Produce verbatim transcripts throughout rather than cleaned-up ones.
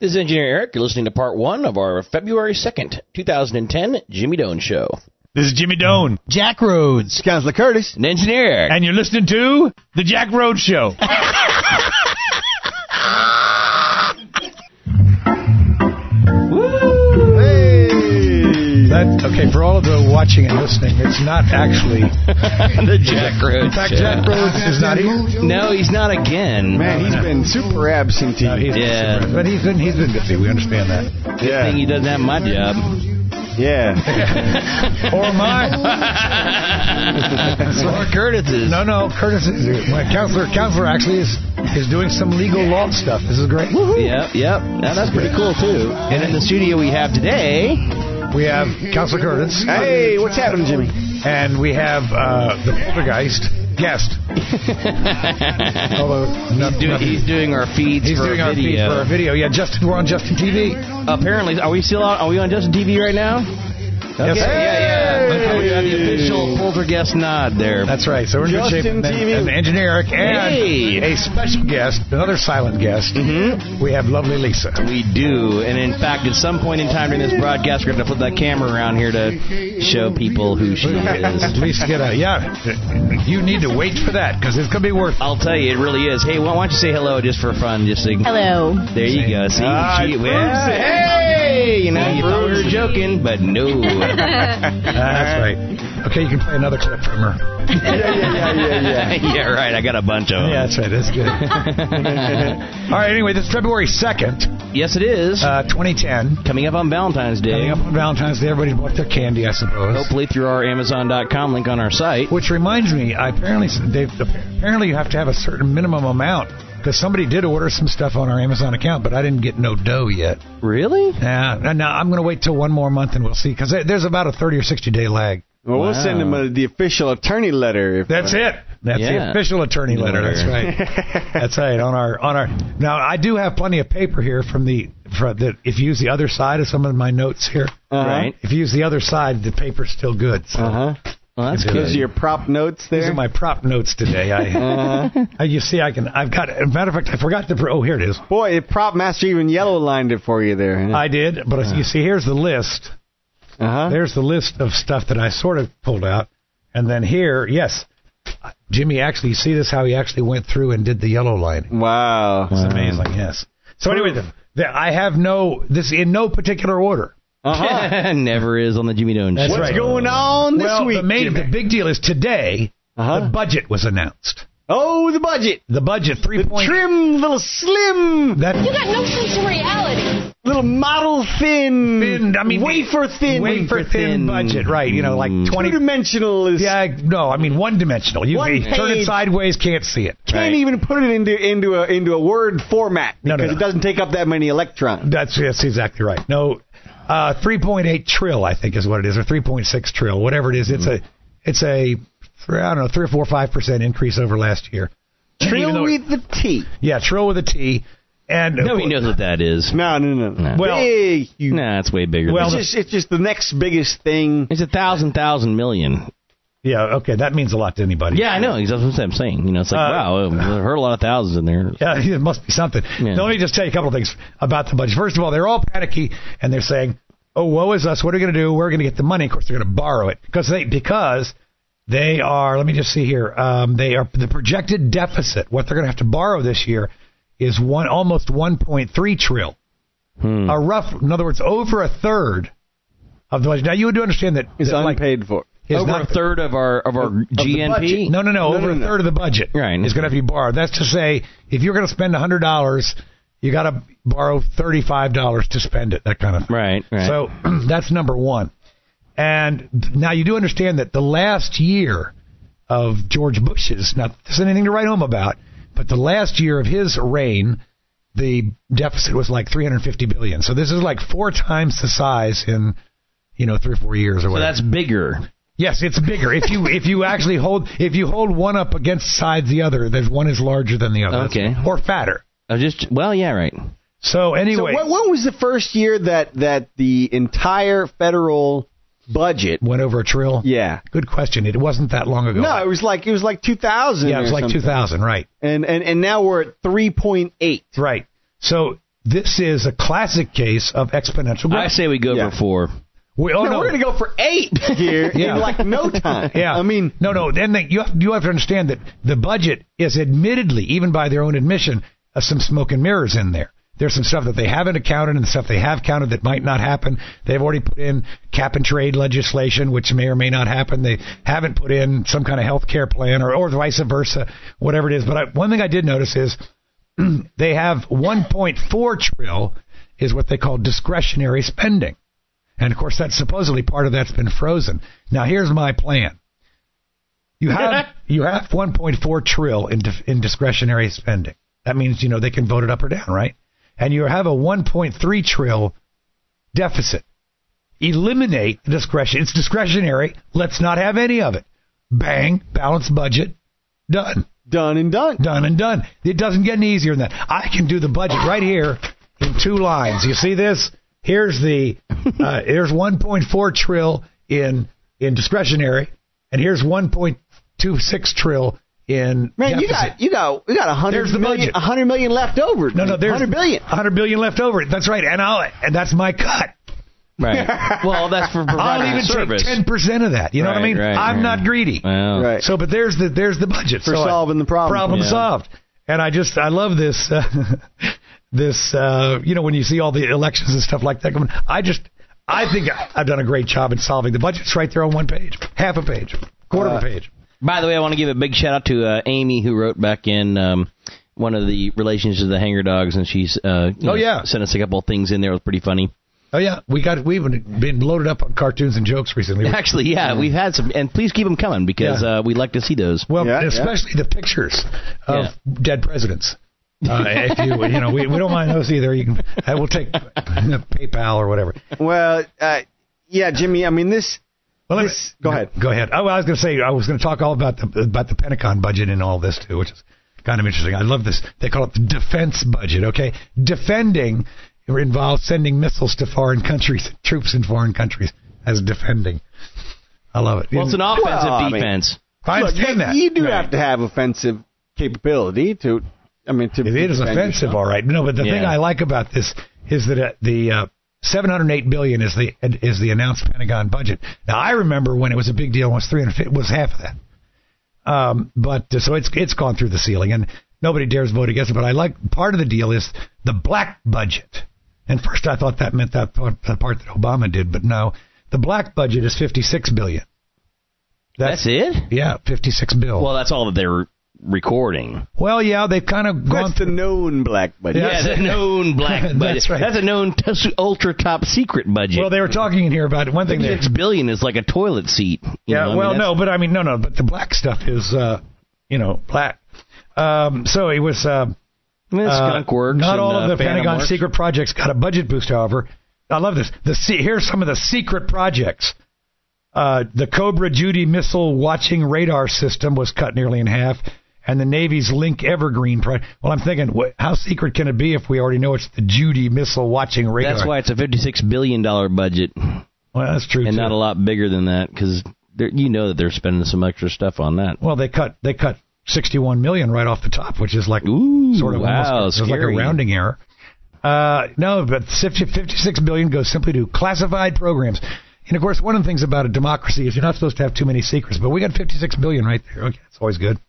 This is Engineer Eric. You're listening to part one of our February second, twenty ten Jimmy Doan Show. This is Jimmy Doan. Jack Rhodes. Counselor Curtis. And Engineer Eric. And you're listening to The Jack Rhodes Show. That, okay, for all of the watching and listening, it's not actually the Jack Rhodes In fact, Show. Jack Rhodes is not here. No, he's not again. Man, he's been super absentee. No, he's Yeah. But he's been, he's been busy. We understand that. Good Yeah. thing he doesn't have my job. Yeah. Or mine. Or Curtis's. No, no, Curtis is, my counselor, counselor actually is, is doing some legal law stuff. This is great. Yep, yep. Now, that's pretty cool, too. And in the studio we have today... We have Counselor Curtis. Hey, what's happening, Jimmy? And we have uh, the poltergeist guest. Although he's, doing, he's doing our feeds he's for doing our our video. feed for our video. Yeah, Justin, we're on Justin T V. Apparently, are we still on? Are we on Justin T V right now? Okay, Yes. yeah, yeah. We have the official poltergeist nod there. That's right. So we're in good shape. Justin And, then- T V. and Engineer Eric and Hey. a special guest, another silent guest. Mm-hmm. We have lovely Lisa. We do, and in fact, at some point in time during this broadcast, we're going to flip that camera around here to show people who she At is. least get a yeah. You need to wait for that because it's gonna be worth. I'll tell you, it really is. Hey, why don't you say hello just for fun? Just so, Hello. there you go. See, Ah, she, it well, proves it. hey, you know, you thought we were joking, but no. That's right. Okay, you can play another clip from her. Yeah, yeah, yeah, yeah, yeah. Yeah, right. I got a bunch of them. Yeah, that's right. That's good. All right. Anyway, this is February second, Yes, it is. uh, twenty ten. Coming up on Valentine's Day. Coming up on Valentine's Day, everybody bought their candy, I suppose. Hopefully through our Amazon dot com link on our site. Which reminds me, I apparently they apparently you have to have a certain minimum amount because somebody did order some stuff on our Amazon account, but I didn't get no dough yet. Really? Yeah, now I'm going to wait till one more month and we'll see because there's about a thirty or sixty day lag. Well, we'll Wow. send him a, the official attorney letter. If, That's it. That's the Yeah. official attorney letter. That's right. That's right. On our on our now, I do have plenty of paper here from the for the if you use the other side of some of my notes here. Uh-huh. Right. If you use the other side, the paper's still good. So Uh-huh. Well, that's Those good. Those are your prop notes there? these are my prop notes today. I, Uh-huh. I you see, I can. I've got. As a matter of fact, I forgot to. Oh, here it is. Boy, the prop master even yellow lined it for you there. I did, but you see, here's the list. Uh-huh. There's the list of stuff that I sort of pulled out, and then here, yes, Jimmy actually. You see this? How he actually went through and did the yellow lining. Wow. It's amazing. Yes. So anyway, the, the, I have no this in no particular order. Uh-huh. Never is on the Jimmy Doan Show. That's What's right. going on this well, week, the, main, Jimmy? the big deal is today. Uh-huh. The budget was announced. Oh, the budget. The budget three The point. trim, little slim, That You got no sense of reality. little model thin, thin. I mean, wafer thin, wafer thin thin. budget. Right. You know, like twenty. two-dimensional. Is, Yeah, no, I mean one dimensional. You, One you turn it page. sideways, can't see it. Can't Right. even put it into into a into a word format No, because no, no. it doesn't take up that many electrons. That's that's exactly right. No, uh, three point eight trill, I think is what it is, or three point six trill, whatever it is. It's a it's a I don't know three or four five percent increase over last year. Even Trill though- with the T. Yeah, trill with a T. And Nobody knows what that is. No, no, no. No. Well- Big, huge. Nah, it's way bigger. Well, it's than just it's just the next biggest thing. It's a thousand, thousand million. Yeah, okay, that means a lot to anybody. Yeah, I know. That's what I'm saying. You know, it's like, Uh, wow, I heard a lot of thousands in there. Yeah, it must be something. Yeah. Now, let me just tell you a couple of things about the budget. First of all, they're all panicky, and they're saying, oh, woe is us. What are we going to do? We're going to get the money. Of course, they're going to borrow it. Because they, because they are, let me just see here, um, they are the projected deficit, what they're going to have to borrow this year is one almost one point three trill. Hmm. A rough, in other words, over a third of the budget. Now, you would understand that Is that, like, unpaid for. is Over not a third of our of our of the G N P. budget. No, no, no. No, over no, a no. third of the budget Right. is going to have to be borrowed. That's to say, if you're going to spend one hundred dollars, you got to borrow thirty-five dollars to spend it, that kind of thing. Right, right. So that's number one. And now you do understand that the last year of George Bush's, not this isn't anything to write home about, but the last year of his reign, the deficit was like three hundred fifty billion dollars. So this is like four times the size in, you know, three or four years or so whatever. that's bigger. Yes, it's bigger. If you if you actually hold if you hold one up against side the other, there's one is larger than the other. Okay. Or fatter. I just well, yeah, right. So anyway, So when, when was the first year that that the entire federal budget went over a trill. Yeah. Good question. It wasn't that long ago. No, it was like it was like two thousand. Yeah, it was or like something. two thousand, right? And and and now we're at three point eight. Right. So this is a classic case of exponential growth. I say we go Yeah. for four. We, oh, no, no. we're going to go for eight here Yeah. in like no time. Yeah, I mean, no, no. Then they, you have you have to understand that the budget is admittedly, even by their own admission, uh, some smoke and mirrors in there. There's some stuff that they haven't accounted and stuff they have counted that might not happen. They've already put in cap and trade legislation, which may or may not happen. They haven't put in some kind of health care plan or, or vice versa, whatever it is. But I, one thing I did notice is they have one point four trillion is what they call discretionary spending. And, of course, that's supposedly part of that's been frozen. Now, here's my plan. You have you have one point four trillion in, dif- in discretionary spending. That means, you know, they can vote it up or down, right? And you have a one point three trillion deficit. Eliminate the discretion. It's discretionary. Let's not have any of it. Bang, balanced budget, done. done and done. Done and done. It doesn't get any easier than that. I can do the budget right here in two lines. You see this? Here's the uh, here's one point four trillion in in discretionary, and here's one point two six trillion in Man, deficit. you got you got we got a hundred There's the million, budget. a hundred million left over. no, no, there's hundred billion. one hundred billion left over. That's right, and I'll and that's my cut. Right. Well, that's for I'll providing even a service. take ten percent of that. You know what I Right, mean? right, I'm right. not greedy. Well, Right. So, but there's the there's the budget For so I- solving the problem. Problem Yeah. solved. And I just I love this uh, this uh, you know when you see all the elections and stuff like that coming. I just I think I've done a great job in solving the budget. It's right there on one page, half a page, quarter Uh, of a page. By the way, I want to give a big shout out to uh, Amy, who wrote back in um, one of the relations of the Hanger Dogs, and she's uh, you Oh, know, yeah. sent us a couple of things in there. It was pretty funny. Oh yeah, we got we've been loaded up on cartoons and jokes recently. Actually, yeah, we've had some, and please keep them coming because Yeah. uh, we'd like to see those. Well, Yeah, especially the pictures of Yeah. dead presidents. Uh, if you you know we, we don't mind those either. You can I will take PayPal or whatever. Well, uh, yeah, Jimmy. I mean, this. Well, let me- This- go ahead. Go ahead. Oh, well, I was going to say I was going to talk all about the about the Pentagon budget and all this too, which is kind of interesting. I love this. They call it the defense budget. Okay, defending involves sending missiles to foreign countries, troops in foreign countries as defending. I love it. Well, it's an offensive Well, I mean- defense. I Look, understand you, that. you do Right. have to have offensive capability to. I mean, to It is defend offensive, yourself. all right. No, but the Yeah. thing I like about this is that uh, the uh, seven hundred eight billion is the is the announced Pentagon budget. Now I remember when it was a big deal, it was three hundred fifty, was half of that. Um, but uh, so it's it's gone through the ceiling, and nobody dares vote against it. But I like part of the deal is the black budget. And first I thought that meant that part, the part that Obama did, but no, the black budget is fifty-six billion. That's it? Yeah, fifty-six bill. Well, that's all that they're recording. Well, yeah, they've kind of gone That's the known black budget. Yeah, the known black budget. That's right. That's a known t- ultra top secret budget. Well, they were talking in here about one thing. They, Six billion is like a toilet seat. You yeah, know, I mean, well, that's- no, but I mean, no, no, but the black stuff is, uh, you know, black. Um, so it was. Uh, I mean, uh, Skunk Works not and, all uh, of the Phantom Pentagon Works. secret projects got a budget boost. However, I love this. The se- here's some of the secret projects. Uh, the Cobra Judy missile watching radar system was cut nearly in half, and the Navy's Link Evergreen project. Well, I'm thinking, wh- how secret can it be if we already know it's the Judy missile watching radar? That's why it's a fifty-six billion dollars budget, Well, that's true. and too. not a lot bigger than that, because you know that they're spending some extra stuff on that. Well, they cut they cut sixty-one million right off the top, which is like Ooh, sort of wow, almost it's like a scary. rounding error. Uh, no, but fifty, fifty-six billion goes simply to classified programs. And of course, one of the things about a democracy is you're not supposed to have too many secrets. But we got fifty-six billion right there. Okay, that's always good.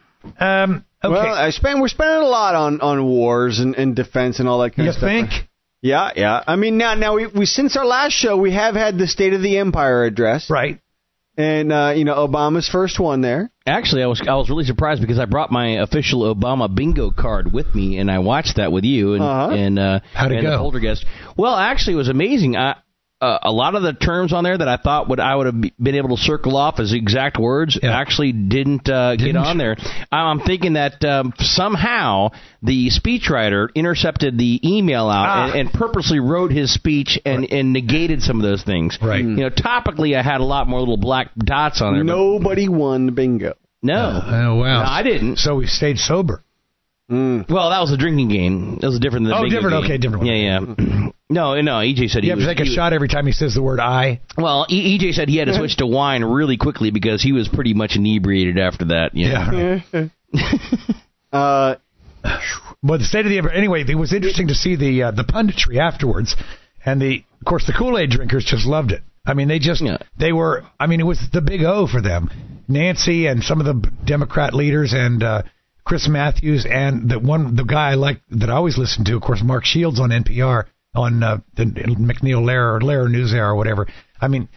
Um, okay, Well, I spend we're spending a lot on, on wars and, and defense and all that kind you of stuff. think? Yeah, yeah. I mean, now now we, we since our last show we have had the State of the Empire address, Right. and uh, you know Obama's first one there. Actually, I was I was really surprised because I brought my official Obama bingo card with me, and I watched that with you and Uh-huh. and uh, How'd it and the go? Poltergeist. Well, actually, it was amazing. I, uh, a lot of the terms on there that I thought would I would have be- been able to circle off as exact words Yeah. actually didn't, uh, get Didn't? on there. I'm thinking that um, somehow the speechwriter intercepted the email out Ah. and, and purposely wrote his speech and, and negated some of those things. Right. You know, topically, I had a lot more little black dots on there. but Nobody won the bingo. No. Oh wow. No, I didn't. So we stayed sober. Mm. Well, that was a drinking game. That was different than the Oh, bingo different. game. Okay, different one. Yeah, yeah. no, no. E J said he You have was. to take a he- shot every time he says the word "I." Well, e- E J said he had to switch to wine really quickly because he was pretty much inebriated after that. You know? Yeah. Right. Uh, But the state of the anyway, it was interesting to see the uh, the punditry afterwards, and the of course the Kool-Aid drinkers just loved it. I mean, they just yeah. they were. I mean, it was the big O for them. Nancy and some of the Democrat leaders and uh, Chris Matthews and the one the guy I like that I always listen to, of course, Mark Shields on N P R on uh, the McNeil Lehrer or Lehrer News Hour or whatever. I mean,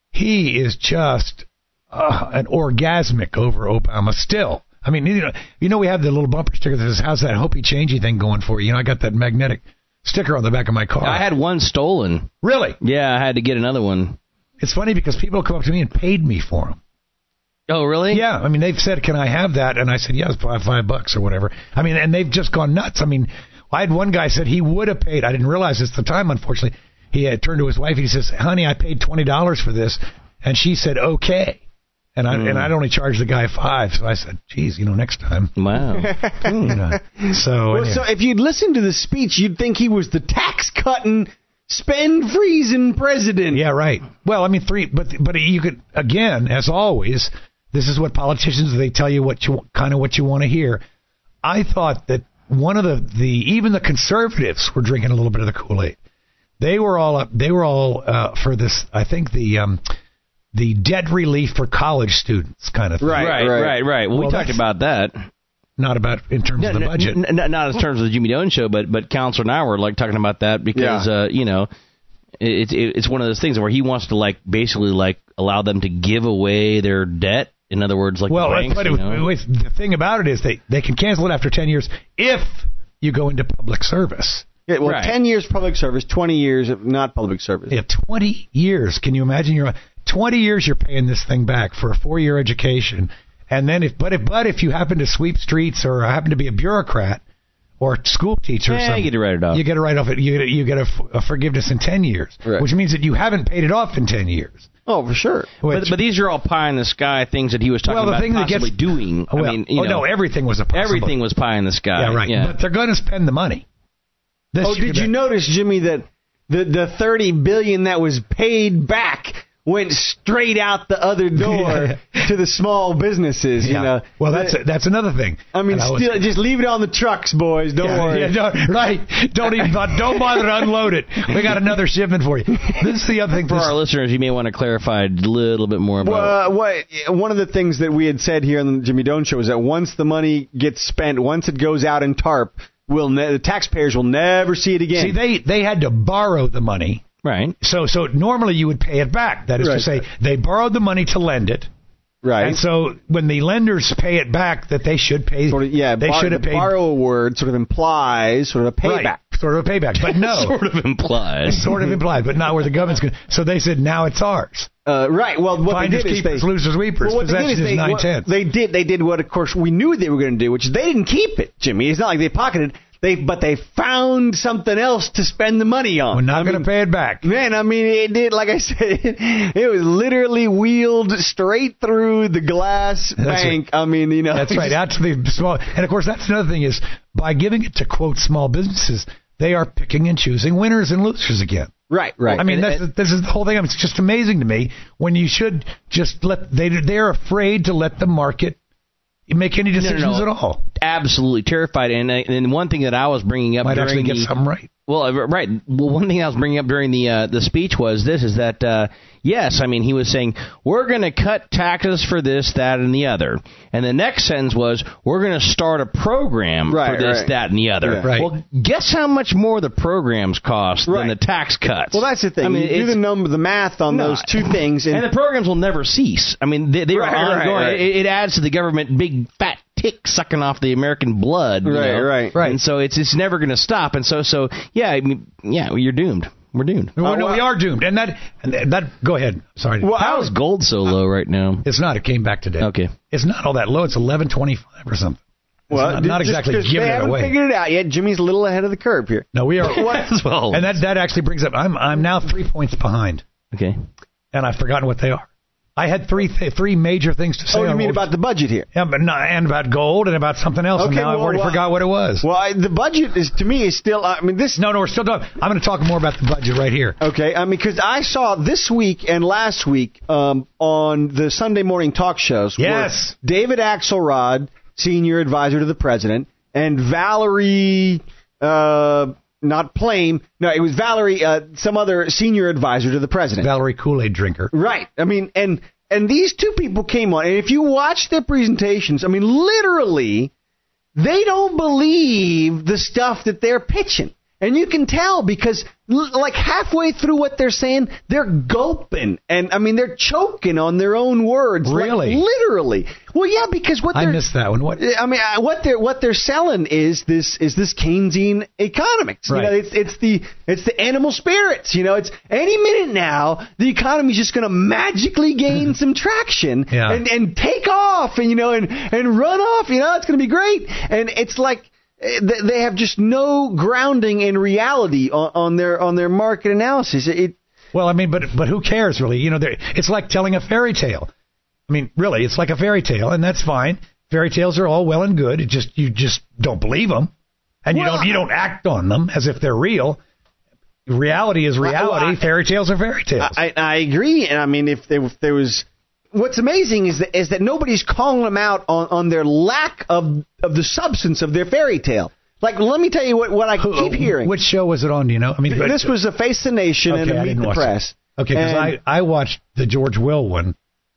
he is just uh, an orgasmic over Obama still. I mean, you know, you know, we have the little bumper sticker that says, "How's that Hope He Changey thing going for you?" You know, I got that magnetic sticker on the back of my car. I had one stolen. Really? Yeah, I had to get another one. It's funny because people come up to me and paid me for them. Oh, really? Yeah. I mean, they've said, "Can I have that?" And I said, "Yeah, it's five, five bucks or whatever." I mean, and they've just gone nuts. I mean, I had one guy said he would have paid. I didn't realize this at the time, unfortunately. He had turned to his wife and he says, "Honey, I paid twenty dollars for this." And she said, "Okay." And I mm. and I'd only charged the guy five, so I said, "Geez, you know, next time." Wow. you know, so, well, anyway. so if you'd listened to the speech, you'd think he was the tax cutting, spend freezing president. Yeah, right. Well, I mean, three, but but you could again, as always, this is what politicians they tell you what you kind of what you want to hear. I thought that one of the the even the conservatives were drinking a little bit of the Kool-Aid. They were all up. They were all uh, for this. I think the. Um, The debt relief for college students kind of thing. Right, right, right. right, right. Well, well, we talked about that. Not about in terms no, of the budget. N- n- not in terms of the Jimmy Doan show, but but Counselor and I were like talking about that because, yeah. uh, you know, it's it, it's one of those things where he wants to like basically like allow them to give away their debt. In other words, like well, the banks, but you it, know? wait, the thing about it is they, they can cancel it after ten years if you go into public service. Yeah, well, right. ten years public service, twenty years of not public service. Yeah, twenty years. Can you imagine? You're twenty years you're paying this thing back for a four-year education, and then if but if but if you happen to sweep streets or happen to be a bureaucrat or a school teacher, yeah, or something, you get to write it off. You get to write off it. You get a, you get a, a forgiveness in ten years, right. which means that you haven't paid it off in ten years. Oh, for sure. Which, but, but these are all pie in the sky things that he was talking well, the about thing possibly that gets, doing. Well, I mean, you oh know, no, everything was a possible. Everything was pie in the sky. Yeah, right. Yeah. But they're going to spend the money. This oh, did you bet. notice, Jimmy, that the the thirty billion dollars that was paid back went straight out the other door yeah. to the small businesses? Yeah. You know, well, that's that, that's another thing. I mean, still, was, just leave it on the trucks, boys. Don't yeah, worry. Yeah, don't, right? Don't even don't bother to unload it. We got another shipment for you. This is the other thing for this, our listeners. You may want to clarify a little bit more about. Well, uh, what one of the things that we had said here on the Jimmy Doan Show is that once the money gets spent, once it goes out in TARP. Will ne- the taxpayers will never see it again. See, they, they had to borrow the money. Right. So so normally you would pay it back. That is right. to say, they borrowed the money to lend it. Right. And so when the lenders pay it back, that they should pay. Sort of, yeah, they bar- should have the paid. borrow word sort of implies sort of a payback. Right. Sort of a payback. But no. sort of implies. sort of implied, but not where the government's going. So they said, now it's ours. Uh, right. Well, what Finders, they did keepers, is they, losers, weepers. Well, what Possession they did is, is they, nine what tenths. They did. They did what, of course, we knew they were going to do, which is they didn't keep it, Jimmy. It's not like they pocketed it. They, but they found something else to spend the money on. We're not going to pay it back. Man, I mean, it did, like I said, it was literally wheeled straight through the glass that's bank. Right. I mean, you know. That's right, out to the small. And, of course, that's another thing is by giving it to, quote, small businesses, they are picking and choosing winners and losers again. Right, right. I mean, and, that's, and, this is the whole thing. I mean, it's just amazing to me when you should just let, they, they're afraid to let the market make any decisions no, no, no. at all. Absolutely terrified. And and one thing that I was bringing up might during actually get the, something right. Well, right. Well, one thing I was bringing up during the uh, the speech was this: is that uh, yes, I mean, he was saying we're going to cut taxes for this, that, and the other, and the next sentence was we're going to start a program right, for this, right. that, and the other. Yeah. Right. Well, guess how much more the programs cost right. than the tax cuts? Well, that's the thing. I mean, you do the number, the math on no, those two things, and, and the programs will never cease. I mean, they, they right, are ongoing. Right, right. It, it adds to the government big fat tick sucking off the American blood. You right, know? right, right. And so it's it's never going to stop. And so so yeah, I mean, yeah, you're doomed. We're doomed. Well, uh, no, well, we are doomed. And that, and that, go ahead. Sorry. Well, How is gold so low right now? It's not. It came back today. Okay. It's not all that low. It's eleven twenty-five or something. It's well, not, not just exactly giving they it haven't away. figured it out yet. Jimmy's a little ahead of the curve here. No, we are. well, And that, that actually brings up, I'm I'm now three points behind. Okay. And I've forgotten what they are. I had three th- three major things to say. Oh, you on mean what- about the budget here? Yeah, but not, and about gold and about something else. Okay, and now well, I've already well, forgot what it was. Well, I, the budget is to me is still. I mean, this. No, no, we're still talking. I'm going to talk more about the budget right here. Okay, I mean, because I saw this week and last week um, on the Sunday morning talk shows. Yes. David Axelrod, senior advisor to the president, and Valerie, uh, not Plame, no, it was Valerie, uh, some other senior advisor to the president. Valerie Kool-Aid drinker. Right. I mean, and and these two people came on, and if you watch their presentations, I mean, literally, they don't believe the stuff that they're pitching. And you can tell because, like, halfway through what they're saying, they're gulping. And, I mean, they're choking on their own words. Really? Like, literally. Well, yeah, because what I they're... missed that one. What? I mean, uh, what they're what they're selling is this is this Keynesian economics. Right. You know, it's it's the it's the animal spirits. You know, it's any minute now the economy's just going to magically gain some traction Yeah. and and take off and you know and and run off. You know, it's going to be great. And it's like they have just no grounding in reality on, on their on their market analysis. It, Well, I mean, but but who cares really? You know, they're- it's like telling a fairy tale. I mean, really, it's like a fairy tale, and that's fine. Fairy tales are all well and good. It just you just don't believe them, and you Well, don't you don't act on them as if they're real. Reality is reality. Well, I- fairy tales are fairy tales. I, I agree, and I mean, if there, if there was, what's amazing is that is that nobody's calling them out on, on their lack of of the substance of their fairy tale. Like, let me tell you what, what I keep hearing. Which show was it on? Do you know? I mean, This was a Face the Nation okay, and I a Meet didn't the watch Press. it. Okay, because And- I I watched the George Will one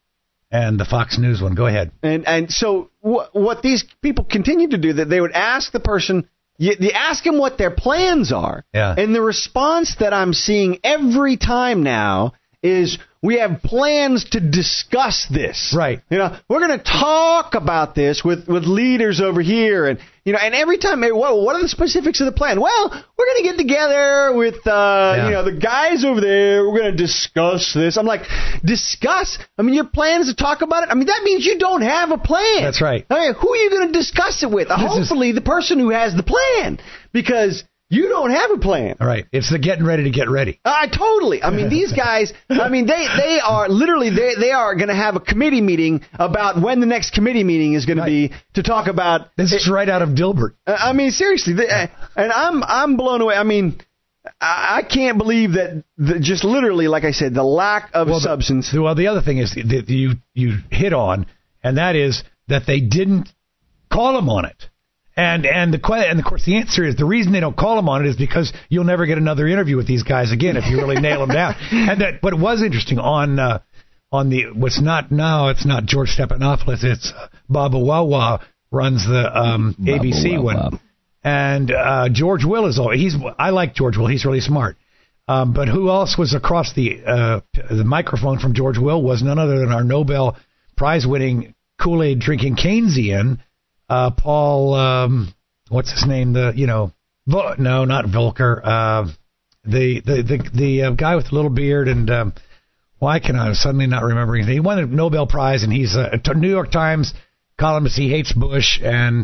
and the Fox News one. Go ahead. And and so wh- what these people continue to do, that they would ask the person, you, you ask them what their plans are, Yeah. and the response that I'm seeing every time now is, we have plans to discuss this. Right. You know, we're going to talk about this with, with leaders over here. And, you know, and every time, hey, well, what are the specifics of the plan? Well, we're going to get together with, uh, Yeah. you know, the guys over there. We're going to discuss this. I'm like, discuss? I mean, your plan is to talk about it? I mean, that means you don't have a plan. That's right. I mean, who are you going to discuss it with? is- Hopefully the person who has the plan, because you don't have a plan. All right, it's the getting ready to get ready. Uh, totally. I mean, these guys, I mean, they, they are literally, they, they are going to have a committee meeting about when the next committee meeting is going Right. to be to talk about. This is right out of Dilbert. Uh, I mean, seriously. They, uh, and I'm, I'm blown away. I mean, I, I can't believe that the, just literally, like I said, the lack of Well, the- substance. Well, the other thing is that you you hit on, and that is that they didn't call him on it. And and the que- and of course the answer is the reason they don't call him on it is because you'll never get another interview with these guys again if you really nail them down. And that, but it was interesting on uh, on the what's not now it's not George Stephanopoulos, it's uh, Baba Wawa runs the um, A B C Baba one, Wawa. and uh, George Will is all he's I like George Will, he's really smart. Um, but who else was across the uh, the microphone from George Will was none other than our Nobel Prize winning Kool-Aid drinking Keynesian. Uh, Paul, um, what's his name? The you know, Vol- no, not Volcker. Uh, the the the the uh, guy with the little beard and um, why can I suddenly not remember his name? He won a Nobel Prize and he's a, a New York Times columnist. He hates Bush and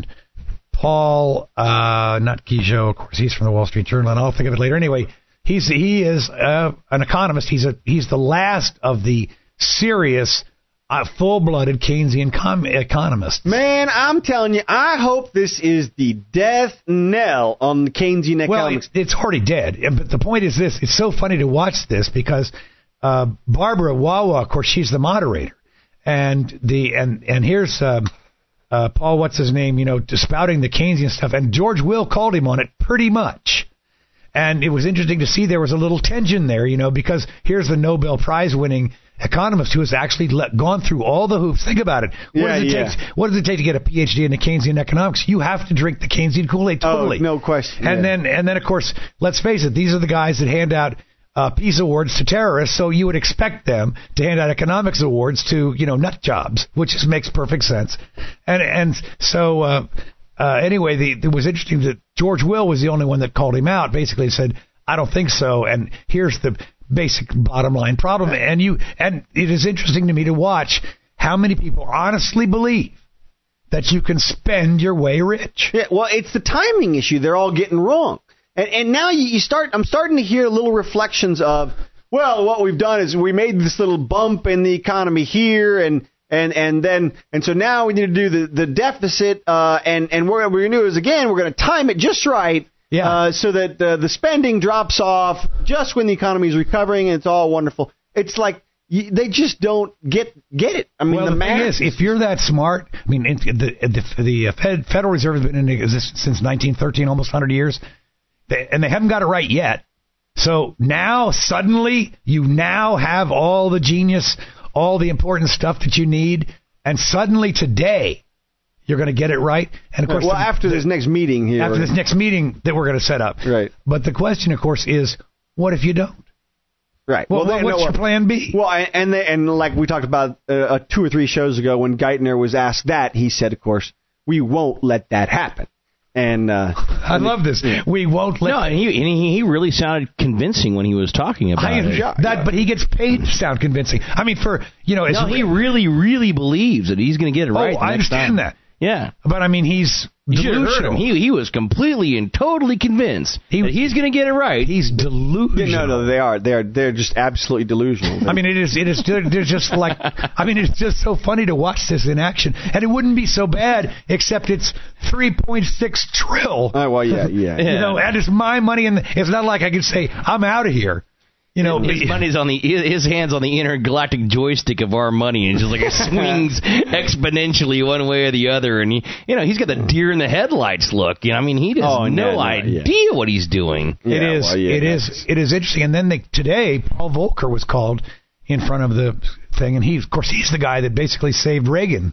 Paul, uh, not Guizot, of course. He's from the Wall Street Journal, and I'll think of it later. Anyway, he's he is uh, an economist. He's a he's the last of the serious. Uh, full-blooded Keynesian com- economist. Man, I'm telling you, I hope this is the death knell on the Keynesian Well, economics. it's, it's already dead. But the point is this: it's so funny to watch this because uh, Barbara Wawa, of course, she's the moderator, and the and and here's um, uh, Paul, what's his name? You know, spouting the Keynesian stuff, and George Will called him on it pretty much. And it was interesting to see there was a little tension there, you know, because here's the Nobel Prize winning economist who has actually let, gone through all the hoops. Think about it. What, Yeah, does it yeah. take, what does it take to get a P H D in the Keynesian economics? You have to drink the Keynesian Kool-Aid totally. Oh, no question. And Yeah. then, and then, of course, let's face it, these are the guys that hand out uh, peace awards to terrorists, so you would expect them to hand out economics awards to, you know, nut jobs, which just makes perfect sense. And and so, uh, uh, anyway, the, it was interesting that George Will was the only one that called him out, basically said, I don't think so, and here's the basic bottom line problem. And you and it is interesting to me to watch how many people honestly believe that you can spend your way rich. Yeah, well, it's the timing issue they're all getting wrong. And and now you, you start I'm starting to hear little reflections of, well, what we've done is we made this little bump in the economy here, and and and then and so now we need to do the the deficit, uh, and and what we're going to do is, again, we're going to time it just right. Yeah. Uh, so that uh, the spending drops off just when the economy is recovering, and it's all wonderful. It's like you, they just don't get get it. I mean, well, the, the thing math is, if you're that smart, I mean, it, the the, the Fed, Federal Reserve has been in existence since nineteen thirteen, almost one hundred years, they, and they haven't got it right yet. So now, suddenly, you now have all the genius, all the important stuff that you need, and suddenly today, you're going to get it right. And of course, well, the, after the, this next meeting here, after this next meeting that we're going to set up, right? But the question, of course, is, what if you don't? Right. Well, well then what's no, your plan B? Well, and they, and like we talked about uh, two or three shows ago, when Geithner was asked that, he said, of course, we won't let that happen. And uh, I love this. We won't let. No, and he, and he he really sounded convincing when he was talking about I, it. Yeah, that, yeah. but he gets paid to sound convincing. I mean, for you know, No, he really, really believes that he's going to get it right. Oh, the I next understand time. that. Yeah. But I mean, he's You should have heard delusional. him. He he was completely and totally convinced He- that he's going to get it right. He's delusional. no, no, they are. They're they're just absolutely delusional. I mean, it is. It is. They're just like. I mean, it's just so funny to watch this in action, and it wouldn't be so bad except it's three point six trill. Oh, well, yeah, yeah. You know, and it's my money, and it's not like I can say I'm out of here. You know, his money's on the his hands on the intergalactic joystick of our money, and just like it swings exponentially one way or the other. And he, you know, he's got the deer in the headlights look. You know, I mean, he has Oh, no no, no, idea yeah. what he's doing. It Yeah, is. well, yeah, it that's- is. It is interesting. And then they, today, Paul Volcker was called in front of the thing, and he, of course, he's the guy that basically saved Reagan,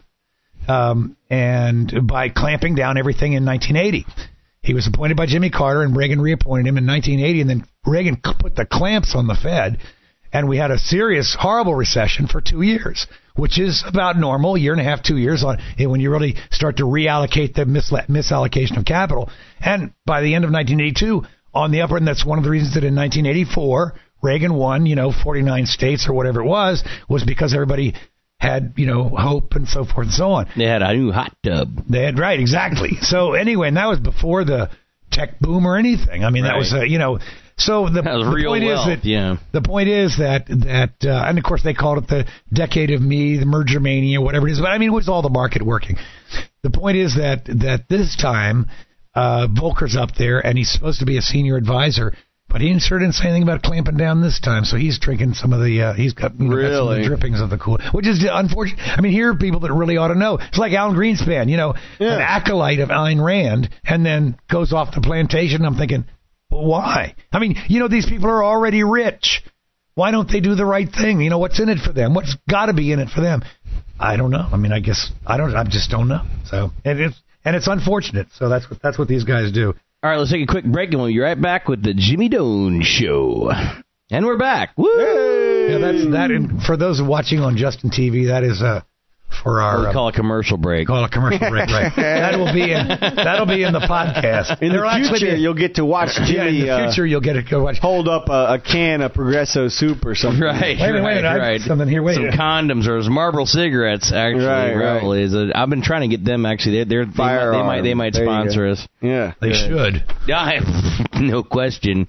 um, and by clamping down everything in nineteen eighty. He was appointed by Jimmy Carter, and Reagan reappointed him in nineteen eighty, and then Reagan put the clamps on the Fed, and we had a serious, horrible recession for two years, which is about normal, year and a half, two years on when you really start to reallocate the misla- misallocation of capital. And by the end of nineteen eighty-two, on the upper end, that's one of the reasons that in nineteen eighty-four, Reagan won, you know, forty-nine states or whatever it was, was because everybody had, you know, hope and so forth and so on. They had a new hot tub. They had, right, exactly. So anyway, and that was before the tech boom or anything. I mean, that Right. was, uh, you know, so the, That was the real point wealth, is that, yeah. the point is that, that, uh, and of course they called it the decade of me, the merger mania, whatever it is, but I mean, it was all the market working. The point is that, that this time, uh, Volcker's up there and he's supposed to be a senior advisor, but he sure didn't say anything about clamping down this time, so he's drinking some of the, uh, he's got, you know, got some of the Really? drippings of the cool, which is unfortunate. I mean, here are people that really ought to know. It's like Alan Greenspan, you know, Yeah. an acolyte of Ayn Rand, and then goes off the plantation. I'm thinking, well, why? I mean, you know, these people are already rich. Why don't they do the right thing? You know, what's in it for them? What's got to be in it for them? I don't know. I mean, I guess I don't. I just don't know. So, and it's and it's unfortunate. So that's what that's what these guys do. All right, let's take a quick break, and we'll be right back with the Jimmy Doan Show. And we're back. Woo! Yeah, that's that. And for those watching on Justin T V, that is uh, for our We'll uh, call a commercial break. call a commercial break. Right. That will be in that'll be in the podcast. In the There'll actually future, be- you'll get to watch yeah, in Jimmy the future uh, you'll get to go watch. hold up a, a can of Progresso soup or something. Right, Wait a minute, right, wait a minute, I have right. something here, wait a Some minute. condoms or some Marlboro cigarettes. Actually, Right, right. probably is. A, I've been trying to get them. Actually, they're, they're they might they might they might There you sponsor go. us. Yeah. They should. Yeah, no question.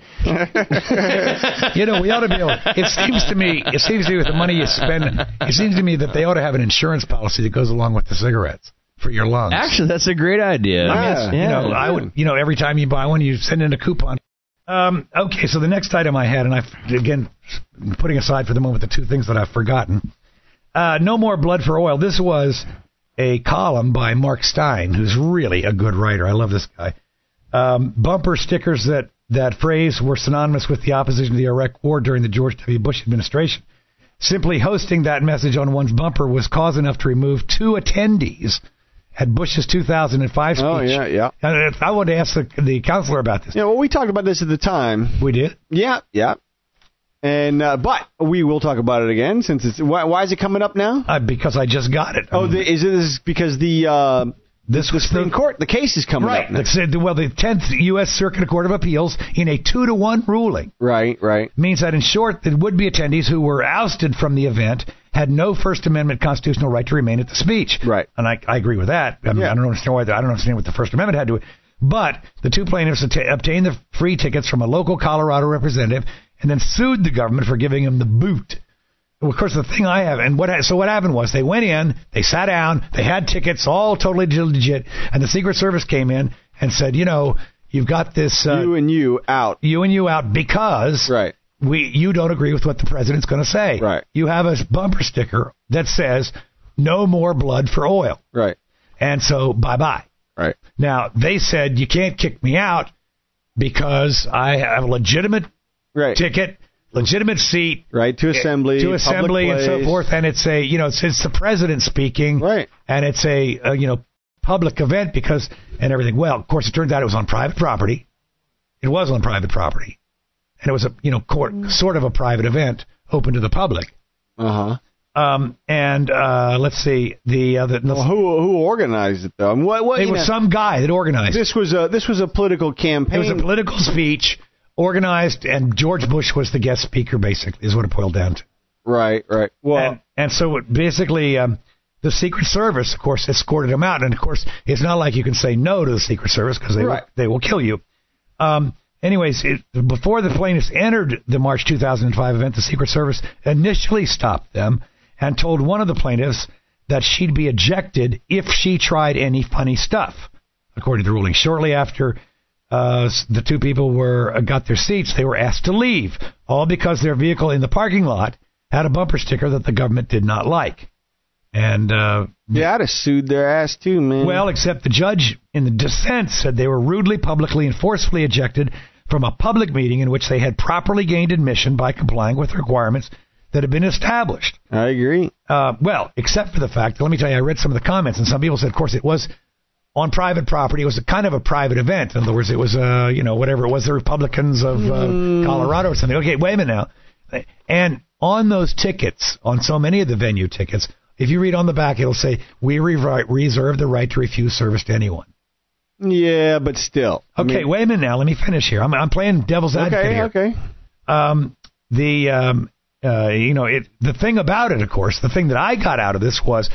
You know, we ought to be able. It seems to me. It seems to me with the money you spend. It seems to me that they ought to have an insurance policy that goes along with the cigarettes for your lungs. Actually, that's a great idea. I mean, it's- you know, I would. You know, every time you buy one, you send in a coupon. Um, okay, so the next item I had, and I again putting aside for the moment the two things that I've forgotten. Uh, no more blood for oil. This was a column by Mark Stein, who's really a good writer. I love this guy. Um, bumper stickers that that phrase were synonymous with the opposition to the Iraq War during the George W. Bush administration. Simply hosting that message on one's bumper was cause enough to remove two attendees at Bush's two thousand five speech. Oh, yeah, yeah. And I wanted to ask the, the counselor about this. Yeah, well, we talked about this at the time. We did? Yeah, yeah. And uh, but we will talk about it again since it's why, why is it coming up now? Uh, because I just got it. Oh, Um, the, is it is because the uh, this the was Supreme the, Court the case is coming right. up now. The, well, the tenth U S Circuit Court of Appeals in a two to one ruling Right, right. means that, in short, that would-be attendees who were ousted from the event had no First Amendment constitutional right to remain at the speech. Right. And I, I agree with that. I, mean, Yeah. I don't understand why. I don't understand what the First Amendment had to. But the two plaintiffs atta- obtained the free tickets from a local Colorado representative and then sued the government for giving them the boot. Well, of course, the thing I have, and what so what happened was they went in, they sat down, they had tickets, all totally legit, and the Secret Service came in and said, you know, you've got this uh, you and you out. you and you out because Right. we you don't agree with what the president's going to say. Right. You have a bumper sticker that says no more blood for oil. Right. And so bye-bye. Right. Now, they said you can't kick me out because I have a legitimate Right. ticket, legitimate seat. Right. To assembly. To assembly and so place. forth. And it's a, you know, it's, it's the president speaking. Right. And it's a, a, you know, public event because, and everything. Well, of course, it turns out it was on private property. It was on private property. And it was a, you know, court, sort of a private event open to the public. Uh-huh. Um, and uh, let's see, the, uh, the, the Well, who who organized it though? I mean, what, what, it you was know, some guy that organized it. This was a this was a political campaign. It was a political speech organized, and George Bush was the guest speaker, basically, is what it boiled down to. Right, right. Well, And, and so it basically, um, the Secret Service, of course, escorted him out. And, of course, it's not like you can say no to the Secret Service because they, Right. will, they will kill you. Um, anyways, it, before the plaintiffs entered the March two thousand five event, the Secret Service initially stopped them and told one of the plaintiffs that she'd be ejected if she tried any funny stuff, according to the ruling. Shortly after uh, the two people were uh, got their seats, they were asked to leave, all because their vehicle in the parking lot had a bumper sticker that the government did not like. And, uh, yeah, I'd have sued their ass too, man. well, except the judge in the dissent said they were rudely, publicly, and forcefully ejected from a public meeting in which they had properly gained admission by complying with requirements that had been established. I agree. Uh, well, except for the fact, let me tell you, I read some of the comments, and some people said, of course, it was on private property. It was a kind of a private event. In other words, it was, uh, you know, whatever it was, the Republicans of uh, Mm. Colorado or something. Okay, wait a minute now. And on those tickets, on so many of the venue tickets, if you read on the back, it'll say, we re- reserve the right to refuse service to anyone. Yeah, but still. I Okay, mean- wait a minute now. Let me finish here. I'm, I'm playing devil's advocate Okay, here. okay. Um, the um, uh, you know it. The thing about it, of course, the thing that I got out of this was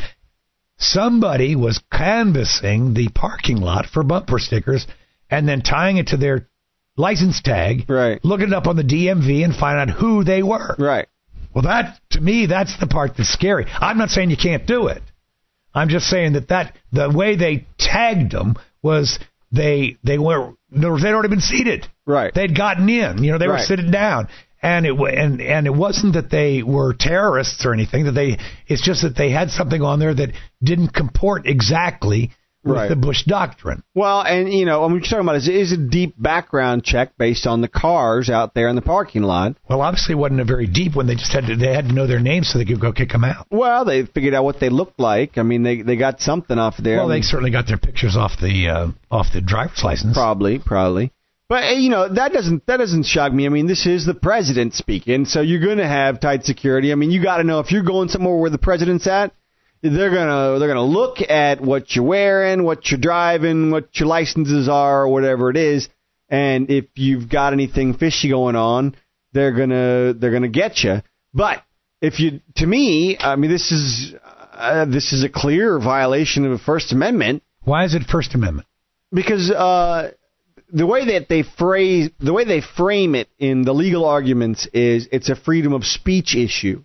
somebody was canvassing the parking lot for bumper stickers and then tying it to their license tag, Right. looking it up on the D M V and find out who they were. Right. Well, that to me, that's the part that's scary. I'm not saying you can't do it. I'm just saying that, that the way they tagged them was they they were they'd already been seated. Right. They'd gotten in. You know, they were Right. sitting down. And it wa- and and it wasn't that they were terrorists or anything. That they it's just that they had something on there that didn't comport exactly with Right. the Bush doctrine. Well, and, you know, what we're talking about is, is a deep background check based on the cars out there in the parking lot. Well, obviously, it wasn't a very deep one. They just had to they had to know their names so they could go kick them out. Well, they figured out what they looked like. I mean, they they got something off there. Well, I they mean, certainly got their pictures off the uh, off the driver's license. Probably, probably. But, uh, you know, that doesn't that doesn't shock me. I mean, this is the president speaking, so you're going to have tight security. I mean, you got to know if you're going somewhere where the president's at, they're going to they're going to look at what you're wearing, what you're driving, what your licenses are, or whatever it is. And if you've got anything fishy going on, they're going to they're going to get you. But if you to me, I mean, this is uh, this is a clear violation of the First Amendment. Why is it First Amendment? Because uh, the way that they phrase, the way they frame it in the legal arguments is it's a freedom of speech issue.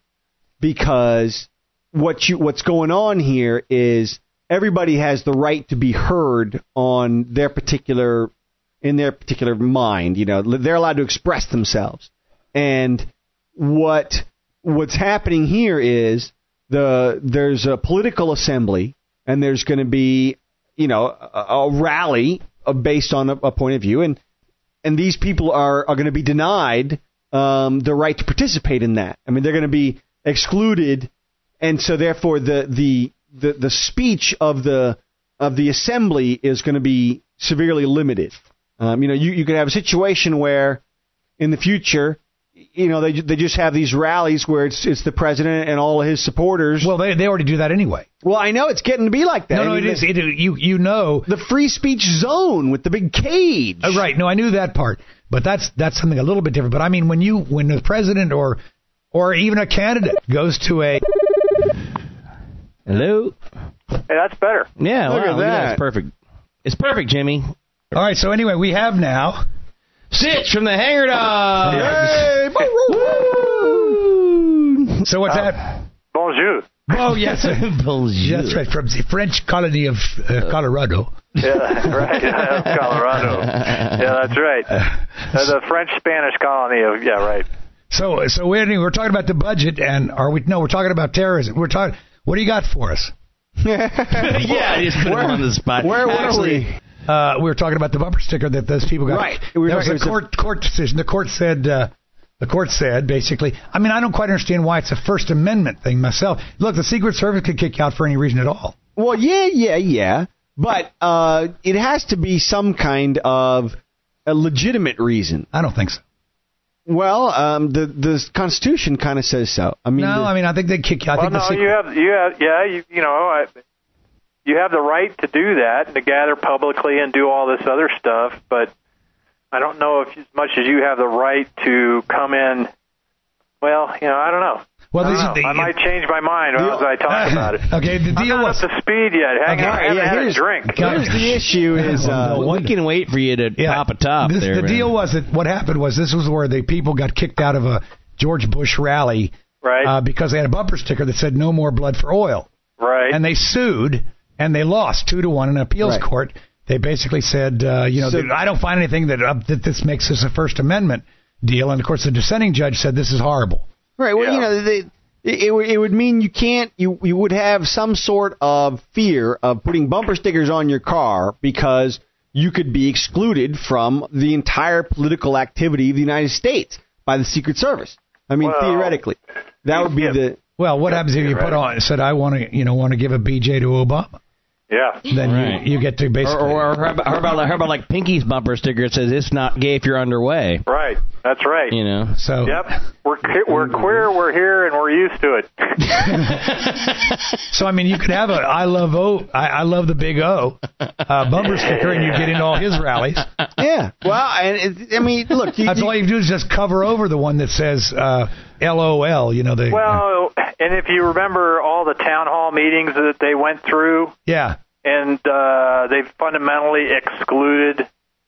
Because what you what's going on here is everybody has the right to be heard on their particular in their particular mind. You know, they're allowed to express themselves. And what what's happening here is the there's a political assembly, and there's going to be, you know, a, a rally based on a, a point of view, and and these people are, are going to be denied um, the right to participate in that. I mean, they're going to be excluded, and so therefore the the, the, the speech of the of the assembly is going to be severely limited. Um, you know, you, you could have a situation where in the future, you know, they they just have these rallies where it's it's the president and all of his supporters. Well, they they already do that anyway. Well, I know it's getting to be like that. No, no, I mean, it is. It, you you know. the free speech zone with the big cage. Uh, right. No, I knew that part, but that's that's something a little bit different. But I mean, when you when the president or or even a candidate goes to a Hello? Hey, that's better. Yeah, Look wow, at look that. It's perfect. It's perfect, Jimmy. all right. So anyway, we have now. Sitch from the Hanger Dog. Hey, Woo! So what's that? Bonjour. Oh yes, Bonjour. that's right, from the French colony of uh, Colorado. Yeah, right. Colorado. Yeah, that's right. Uh, the French-Spanish colony of, yeah, right. So, so we we're talking about the budget, and are we? No, we're talking about terrorism. We're talking. What do you got for us? Yeah, I just put him on the spot. Where were Actually, we? Uh, we were talking about the bumper sticker that those people got. Right. We were There was talking- a it was a- court court decision. The court said. Uh, the court said basically. I mean, I don't quite understand why it's a First Amendment thing myself. Look, the Secret Service could kick you out for any reason at all. Well, yeah, yeah, yeah. But uh, it has to be some kind of a legitimate reason. I don't think so. Well, um, the the Constitution kind of says so. I mean, No, the, I mean, I think they kick you. I Well, think the no, Secret. you have, you have, yeah, you, you know, I, you have the right to do that and to gather publicly and do all this other stuff, but I don't know if as much as you have the right to come in. Well, you know, I don't know. Well, I, these don't are know. the- I might change my mind as I talk about it. Okay, the I'm deal not was. up to speed yet. Hang Okay, on, I haven't yeah, had a here's- drink. here's the issue is uh, Well, we can wait for you to Yeah, pop a top this, there. the man. deal was that what happened was this was where the people got kicked out of a George Bush rally Right, uh, because they had a bumper sticker that said "No more blood for oil," right. and they sued and they lost two to one in an appeals Right. court. They basically said, uh, you know, So- that I don't find anything that uh, that this makes this a First Amendment deal, and of course the dissenting judge said this is horrible. right. Well, Yeah. you know, they, it, it would- it would mean you can't. You you would have some sort of fear of putting bumper stickers on your car because you could be excluded from the entire political activity of the United States by the Secret Service. I mean, Well, theoretically, that would be yeah. the. Well, what happens if you put on said I want to you know want to give a B J to Obama? Yeah. Then Right. you, you get to Or, basically. or, or how, about, how about how about like Pinky's bumper sticker that says it's not gay if you're underway? Right. That's right. You know. so Yep. We're que- we're queer. We're here, and we're used to it. So I mean, you could have a "I love O, I, I love the big O" uh, bumper sticker, and you get into all his rallies. Yeah. Well, and it, I mean, look. You, That's you- all you do is just cover over the one that says uh, "L O L." You know the Well, and if you remember all the town hall meetings that they went through, yeah. and uh, they've fundamentally excluded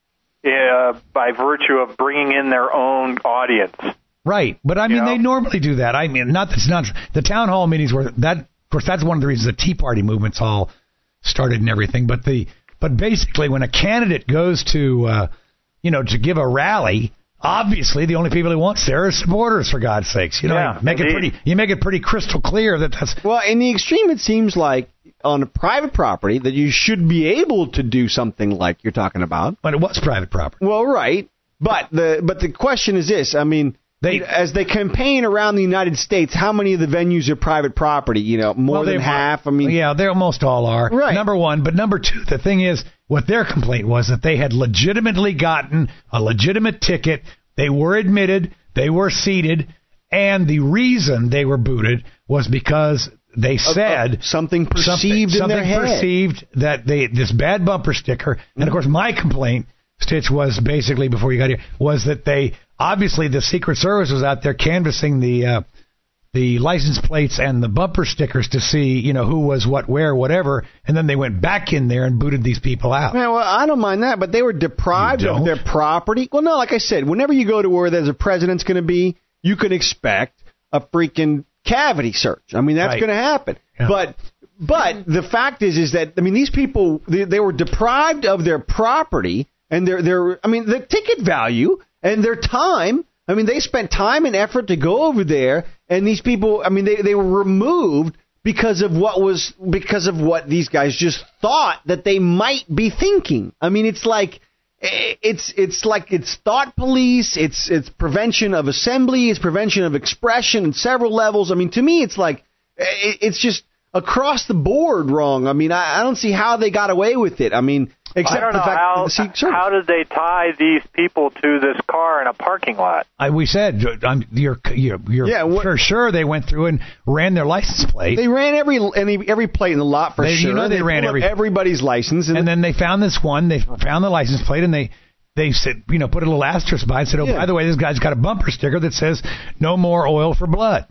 uh, by virtue of bringing in their own audience. Right, but I mean, You know? they normally do that. I mean, not that's not the town hall meetings were that. Of course, that's one of the reasons the Tea Party movement's all started and everything. But the but basically, when a candidate goes to uh, you know to give a rally, obviously the only people he wants there are supporters. For God's sakes, you know, Yeah, you make it indeed. pretty. You make it pretty crystal clear that that's Well, in the extreme, it seems like on a private property that you should be able to do something like you're talking about. but it was private property. Well, right, but the but the question is this: I mean, They- as they campaign around the United States, how many of the venues are private property? You know, more Well, than they- half. I mean, yeah, they almost all are. Right. Number one, but number two, the thing is, what their complaint was that they had legitimately gotten a legitimate ticket. They were admitted, they were seated, and the reason they were booted was because they said of something perceived something, in their something head. perceived that they this bad bumper sticker. And of course, my complaint, Stitch, was basically before you got here was that they obviously the Secret Service was out there canvassing the uh, the license plates and the bumper stickers to see you know who was what, where, whatever, and then they went back in there and booted these people out. Man, well, I don't mind that, but they were deprived You of don't? their property. Well, no, like I said, whenever you go to where there's a president's going to be, you can expect a freaking cavity search. I mean, that's Right. going to happen. Yeah. But but the fact is, is that I mean, these people they, they were deprived of their property and their their I mean, the ticket value and their time. I mean, they spent time and effort to go over there, and these people, I mean, they they were removed because of what was because of what these guys just thought that they might be thinking. I mean, it's like it's it's like it's thought police, it's it's prevention of assembly, it's prevention of expression at several levels. I mean, to me, it's like it, it's just across the board wrong. I mean, I, I don't see how they got away with it. I mean, except I don't the know fact how, that the Secret Service- how did they tie these people to this car in a parking lot? I, we said I'm, you're you're, you're Yeah, what- for sure they went through and ran their license plate. They ran every any every plate in the lot for They- you sure. know they ran pulled up every- everybody's license, and, And then they found this one. They found the license plate, and they they said, you know, put a little asterisk by it and said, oh, Yeah. by the way, this guy's got a bumper sticker that says "No more oil for blood."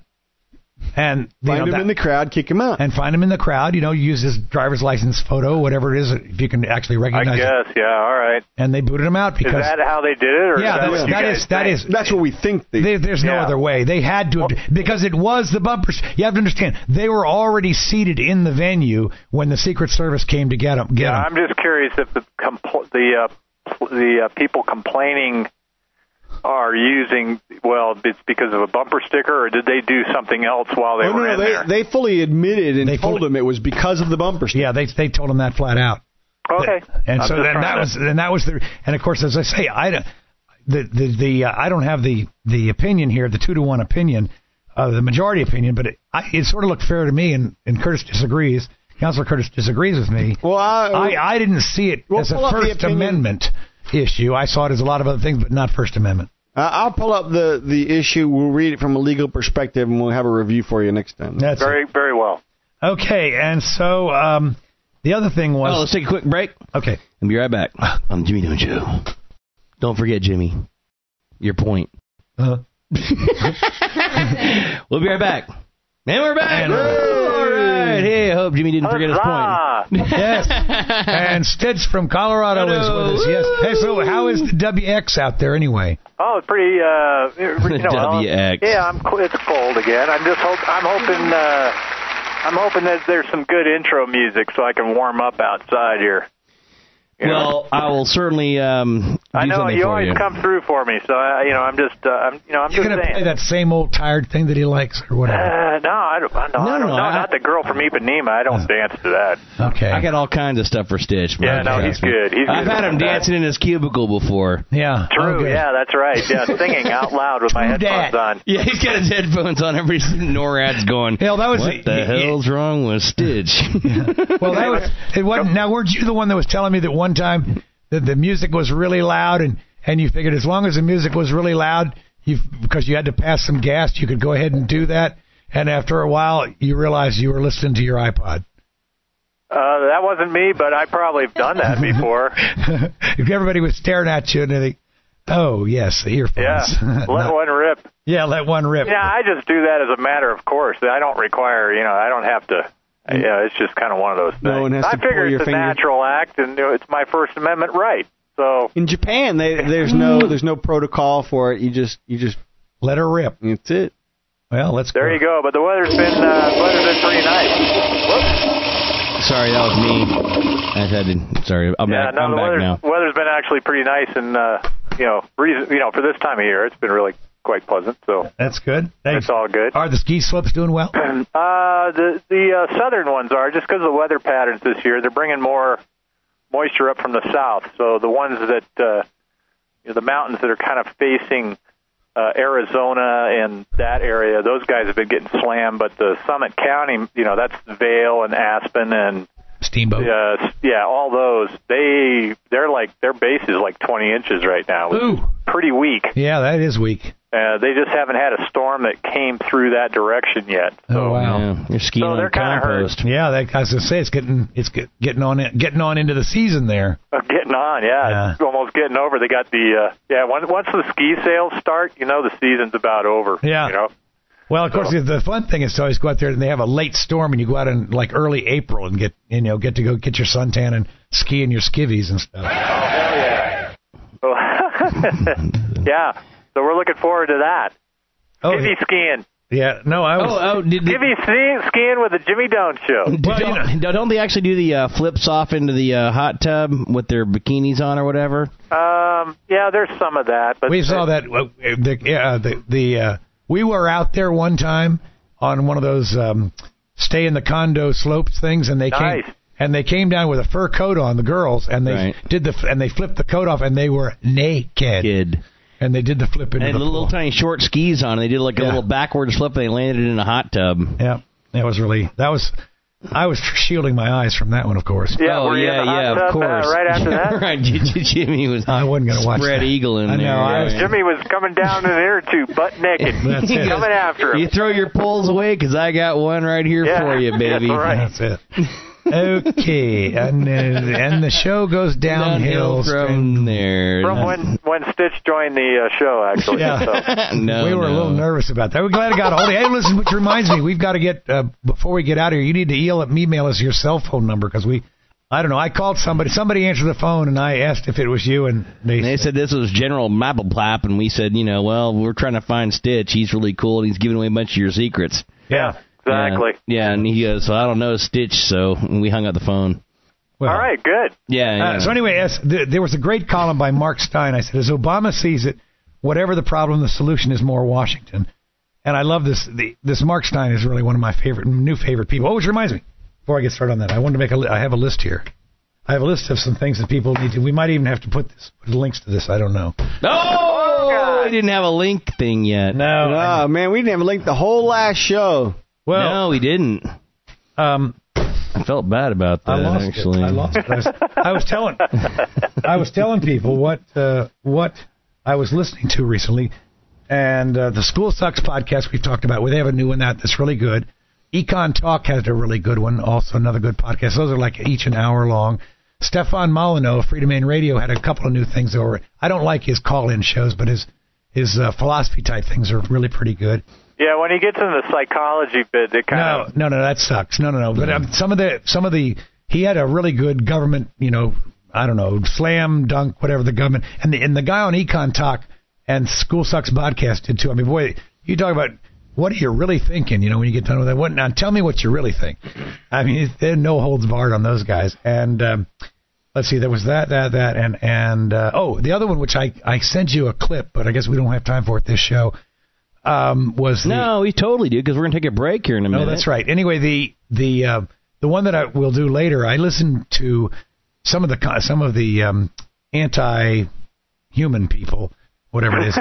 And you find know, him that- in the crowd, kick him out. and find him in the crowd. You know, use his driver's license photo, whatever it is, if you can actually I recognize it. guess, yeah, all right. And they booted him out Is because that how they did it? Or yeah, is that that's, what you that guys is that think? is That's what we think. They, There, there's no Yeah. other way. They had to have, because it was the bumpers. You have to understand, they were already seated in the venue when the Secret Service came to get them. Get Yeah, 'em. I'm just curious if the compl- the uh, pl- the uh, people complaining are using, well, it's because of a bumper sticker, or did they do something else while they oh, were no, no, in they, there? They fully admitted and They told fully- him it was because of the bumper sticker. Yeah, they they told him that flat out. Okay. And I'm so just then trying that to- was and that was the and of course, as I say, I don't- the the, the uh, I don't have the the opinion here, the two to one opinion, uh, the majority opinion, but it, I, it sort of looked fair to me, and, and Curtis disagrees. Councilor Curtis disagrees with me. Well, I, I, I didn't see it We'll as a pull up the First opinion. Amendment issue. I saw it as a lot of other things, but not First Amendment. Uh, I'll pull up the, the issue. We'll read it from a legal perspective, and we'll have a review for you next time. That's Very, very well. it. Okay, and so um, the other thing was Oh, let's take a quick break. okay. I'll be right back on the Jimmy Doan Show. Don't forget, Jimmy, your point. Uh, We'll be right back. And we're back. And we're back. All right. Hey, I hope Jimmy didn't forget his Huzzah! point. Yes. And Stitch from Colorado is with us. Yes. Hey, so how is the W X out there anyway? Oh, it's pretty. Uh, you know, W X. Yeah, I'm. It's cold again. I'm just hope. I'm hoping. Uh, I'm hoping that there's some good intro music so I can warm up outside here. You know? Well, I will certainly um, do I know something you for always you. come through for me, so I, you know, I'm just, uh, I'm, you know, I'm You're just gonna saying. play that same old tired thing that he likes, or whatever. Uh, no, I don't. No, No, I don't, no, no, I- not the girl from Ipanema. I don't dance to that. Okay. I got all kinds of stuff for Stitch. Yeah, man, no, trust he's me. good. He's I've good had him about that. dancing in his cubicle before. Yeah. True. Okay. Yeah, that's right. Yeah, singing out loud with my True headphones dat. on. Yeah, he's got his headphones on. Everybody's NORAD's going, Hell, that was what the y- y- hell's wrong with Stitch? Well, that was it. Wasn't now? Weren't you the one that was telling me that one time that the music was really loud, and and you figured as long as the music was really loud, you because you had to pass some gas, you could go ahead and do that. And after a while, you realized you were listening to your iPod. Uh, that wasn't me, but I probably have done that before. If everybody was staring at you and they think, "Oh yes, the earphones." Yeah, let No. one rip. Yeah, let one rip. Yeah, I just do that as a matter of course. I don't require, you know, I don't have to. Yeah, it's just kind of one of those things. No one has I to pull figure your it's a finger. natural act, and you know, it's my First Amendment right. So In Japan, they, there's no there's no protocol for it. You just you just Let her rip. that's it. Well, let's there go. you go. But the weather's been uh, the weather's been pretty nice. Whoops. Sorry, that was me. I had to. Sorry, I'm Yeah, back. no, I'm the back weather's, now. weather's been actually pretty nice, and uh, you know, reason, you know, for this time of year, it's been really quite pleasant. So That's good. Thanks. it's all good. Are the ski slopes doing well? Uh, the the uh, southern ones are just because of the weather patterns this year. They're bringing more moisture up from the south. So the ones that uh, you know, the mountains that are kind of facing uh, Arizona and that area, those guys have been getting slammed. But the Summit County, you know, that's Vail and Aspen and Steamboat. uh, yeah, all those. They they're like their base is like twenty inches right now. Which Ooh. is pretty weak. Yeah, that is weak. Uh, they just haven't had a storm that came through that direction yet. So, Oh wow. Yeah, you're skiing So on they're kinda hurt. compost. Yeah, that, I was gonna say it's getting it's get, getting on it, getting on into the season there. Uh, getting on, yeah, Yeah. It's almost getting over. They got the uh, yeah. Once once the ski sales start, you know the season's about over. Yeah. you know. Well, of course, So- the fun thing is to always go out there and they have a late storm, and you go out in like early April and get you know get to go get your suntan and ski in your skivvies and stuff. Oh yeah. So, yeah. So we're looking forward to that. Oh Skivvy skiing. yeah, no, I was. Oh, oh, did, did, Skivvy skiing, skiing with the Jimmy Doan Show. Well, you don't, don't they actually do the uh, flips off into the uh, hot tub with their bikinis on or whatever? Um, yeah, there's some of that. But We saw that uh, the uh, the the uh, we were out there one time on one of those um, stay in the condo slopes things, and they Nice. came and they came down with a fur coat on, the girls, and they Right. did the and they flipped the coat off, and they were naked, Kid. and they did the flip into And they had the little, little pool. tiny short skis on. And they did like a Yeah. little backwards flip. And they landed in a hot tub. Yeah, that was really that was. I was shielding my eyes from that one, of course. Yeah, oh were you in yeah, the hot yeah, tub, of course. Uh, right after that. right, J- J- Jimmy was. I wasn't going to watch spread that. eagle in I know. there. I was, yeah. Jimmy was coming down in there too, butt naked. That's it. Coming after him. You throw your poles away because I got one right here Yeah, for you, baby. that's right. That's it. Okay, and uh, and the show goes downhill, from there. From when when Stitch joined the uh, show, actually. Yeah. So. no, we were no. a little nervous about that. We're glad I got a hold of you. Hey, listen, which reminds me, we've got to get, uh, before we get out of here, you need to email, email us your cell phone number because we, I don't know, I called somebody, somebody answered the phone and I asked if it was you and they, And they said this was General Mappleplap, and we said, you know, well, we're trying to find Stitch. He's really cool, and he's giving away a bunch of your secrets. yeah. Exactly. Yeah, yeah, and he goes, so I don't know Stitch, so we hung up the phone. Well, All right, good. Yeah, yeah. Uh, so anyway, as, th- there was a great column by Mark Stein. I said, as Obama sees it, whatever the problem, the solution is more Washington. And I love this. The, this Mark Stein is really one of my favorite, new favorite people. Oh, which reminds me, before I get started on that, I wanted to make a. Li- I have a list here. I have a list of some things that people need to. We might even have to put this put links to this. I don't know. Oh, we didn't have a link thing yet. No, Oh, man, we didn't have a link the whole last show. well, no, we didn't. um, I felt bad about that. I lost actually, it. I lost it. I was, I was telling, I was telling people what uh, what I was listening to recently, and uh, the School Sucks podcast we've talked about. Well, they have a new one that that's really good. Econ Talk has a really good one, also another good podcast. Those are like each an hour long. Stefan Molyneux of Freedom Main Radio had a couple of new things over. I don't like his call-in shows, but his his uh, philosophy type things are really pretty good. Yeah, when he gets in the psychology bit, it kind No, of no, no, that sucks. No, no, no. But um, some of the, some of the, he had a really good government, you know, I don't know, slam dunk, whatever the government, and the and the guy on Econ Talk and School Sucks podcast did too. I mean, boy, you talk about what are you really thinking? You know, when you get done with that, what now? Tell me what you really think. I mean, there's no holds barred on those guys. And um, let's see, there was that, that, that, and and uh, oh, the other one, which I I sent you a clip, but I guess we don't have time for it this show. Um, was the, no, we totally do because we're going to take a break here in a minute. No, that's right. Anyway, the the uh, the one that I will do later, I listened to some of the some of the um, anti-human people, whatever it is.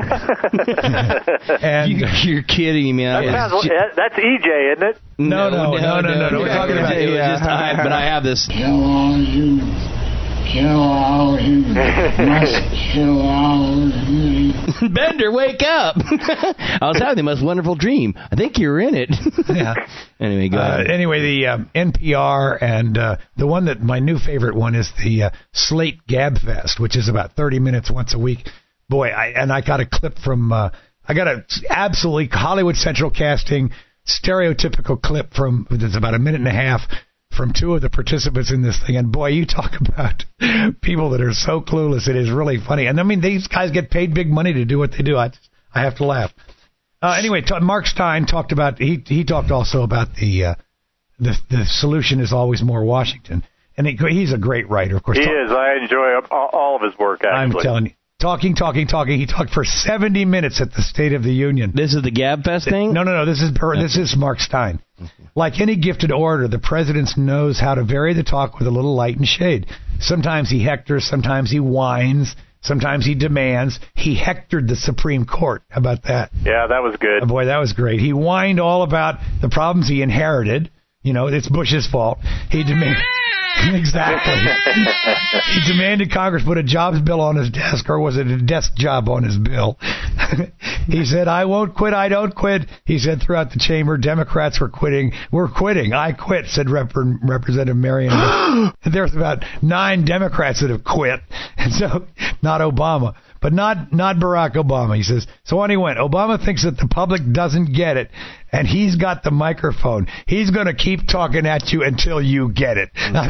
and You, you're kidding me. that I- sounds, that- that's E J, isn't it? No, no, no, no, no, no. We're talking about- it was just I, but I have this. Kill all humans. Kill all humans. Must kill all humans. Bender, wake up! I was having the most wonderful dream. I think you're in it. Yeah. Anyway, go Uh, ahead. anyway, the um, N P R and uh, the one that my new favorite one is the uh, Slate Gab Fest, which is about thirty minutes once a week. Boy, I, and I got a clip from uh, I got a absolutely Hollywood Central casting stereotypical clip from it's about a minute and a half from two of the participants in this thing. And boy, you talk about people that are so clueless. It is really funny. And I mean, these guys get paid big money to do what they do. I just, I have to laugh. Uh, anyway, t- Mark Stein talked about he he talked also about the uh, the the solution is always more Washington, and he, he's a great writer, of course. He Ta- is. I enjoy all, all of his work, I'm actually. telling you, talking, talking, talking. He talked for seventy minutes at the State of the Union. This is the Gab Fest thing? No, no, no. This is this is Mark Stein. Like any gifted orator, the president knows how to vary the talk with a little light and shade. Sometimes he hectors, sometimes he whines, sometimes he demands. He hectored the Supreme Court. How about that? Yeah, that was good. Oh, boy, that was great. He whined all about the problems he inherited. You know, it's Bush's fault. He demanded exactly. He demanded Congress put a jobs bill on his desk, or was it a desk job on his bill? He said, "I won't quit. I don't quit." He said throughout the chamber, Democrats were quitting. We're quitting. I quit," said Rep- Representative Marion. There's about nine Democrats that have quit, and so not Obama. But not not Barack Obama. He says, so on he went. Obama thinks that the public doesn't get it, and he's got the microphone. He's going to keep talking at you until you get it. I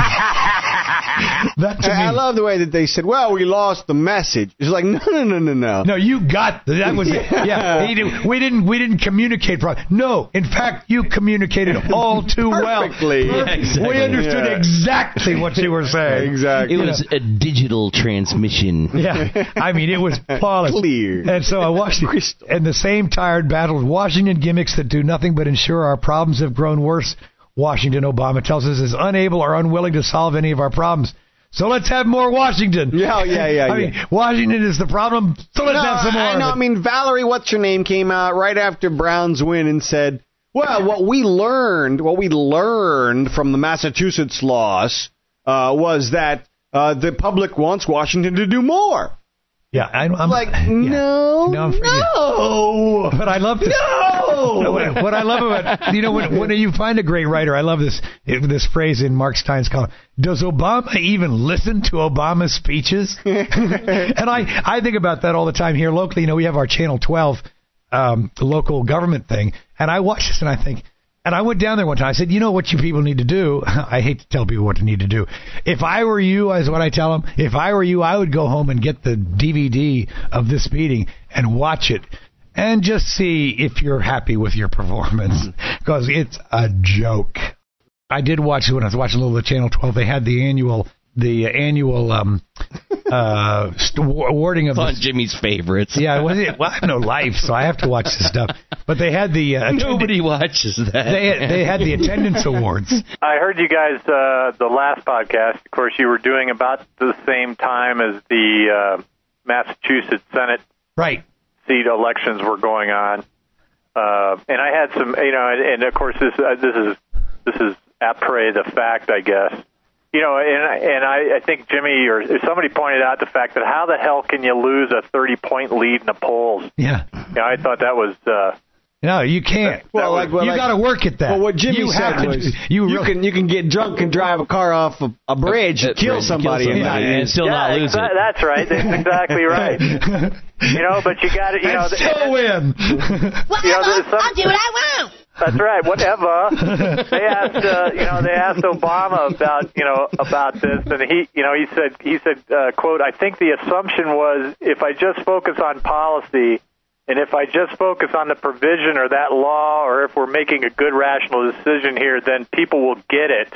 mean, that to I, I me, love the way that they said, well, we lost the message. It's like, no, no, no, no, no. no, you got the, that was it. Yeah, he did, we didn't we didn't communicate properly. No, in fact, you communicated all too well. Perfectly. Yeah, exactly. We understood Yeah. exactly what you were saying. Exactly. It was a digital transmission. Yeah, I mean, it was flawless. Clear. And so I watched it. Crystal. And the same tired battle, Washington gimmicks that do nothing but ensure our problems have grown worse. Washington, Obama tells us, is unable or unwilling to solve any of our problems. So let's have more Washington. Yeah, yeah, yeah, I yeah. mean, Washington is the problem, so let's no, have some more. I of know. it. I mean, Valerie, what's her name, came out right after Brown's win and said, well, what we learned, what we learned from the Massachusetts loss uh, was that uh, the public wants Washington to do more. Yeah, I, I'm Like, yeah. no, No, I'm for you. no. But I love this. No! What, what I love about, you know, when, when you find a great writer, I love this this phrase in Mark Stein's column. Does Obama even listen to Obama's speeches? And I, I think about that all the time here locally. You know, we have our Channel twelve um, local government thing, and I watch this and I think, and I went down there one time. I said, you know what you people need to do? I hate to tell people what to need to do. If I were you, is what I tell them, if I were you, I would go home and get the D V D of this meeting and watch it and just see if you're happy with your performance, because it's a joke. I did watch, when I was watching a little of the Channel twelve, they had the annual the annual um, uh, st- awarding of It's on the, Jimmy's favorites. yeah, well, it, well, I have no life, so I have to watch this stuff. But they had the uh, Nobody watches that. they they had the attendance awards. I heard you guys, uh, the last podcast, of course, you were doing about the same time as the uh, Massachusetts Senate Right. seat elections were going on. Uh, and I had some, you know, and, and of course, this uh, this is this is après the fact, I guess. You know, and and I, I think Jimmy or somebody pointed out the fact that how the hell can you lose a thirty-point lead in the polls? Yeah. You know, I thought that was. Uh, No, you can't. Well, like, well, you like- got to work at that. Well, what Jimmy you said have to was, do- you, you really- can you can get drunk and drive a car off a, a bridge, Uh, and kill right, somebody, kill and somebody not and use- still yeah, not lose exa- it. that's right. That's exactly right. You know, but you got to, you know, and still win. you know, there's some, I'll do what I want. That's right. Whatever. They asked, uh, you know, they asked Obama about, you know, about this, and he, you know, he said, he said, uh, quote, I think the assumption was if I just focus on policy, and if I just focus on the provision or that law, or if we're making a good rational decision here, then people will get it.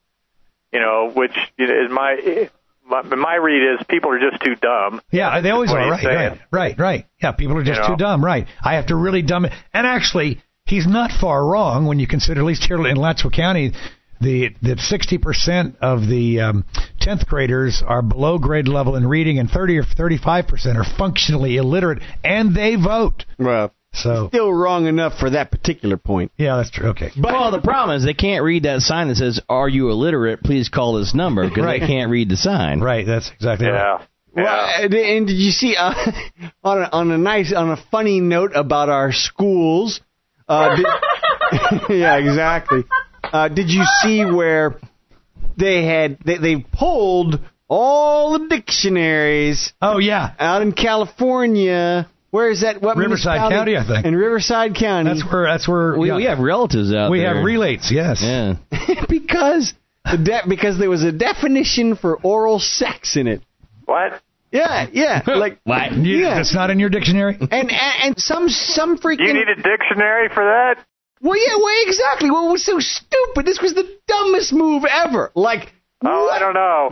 You know, which you know, is my. My, my read is people are just too dumb. Yeah, they always What are. he's Right, saying. right, right, right. Yeah, people are just You know? too dumb. Right. I have to really dumb it. And actually, he's not far wrong when you consider, at least here in Alachua County, the that sixty percent of the um, tenth graders are below grade level in reading, and thirty or thirty-five percent are functionally illiterate, and they vote. Well, So, still wrong enough for that particular point. yeah, that's true. Okay. Well, the problem is they can't read that sign that says, "Are you illiterate? Please call this number," because Right. they can't read the sign. Right, that's exactly right. Yeah. Well, and and did you see uh, on a, on a nice on a funny note about our schools? Uh, did, yeah, exactly. Uh, did you see where they had they, they pulled all the dictionaries Oh, yeah. out in California? Where is that? What Riverside municipality? County, I think. In Riverside County. That's where, that's where We, yeah. we have relatives out we there. have relates, yes. Yeah. because the de- because there was a definition for oral sex in it. What? Yeah, yeah, like What? You- Yeah. That's not in your dictionary? and and, and some some freaking. You need a dictionary for that? Well, yeah, well, exactly. Well, it was so stupid. This was the dumbest move ever. Like, Oh, what? I don't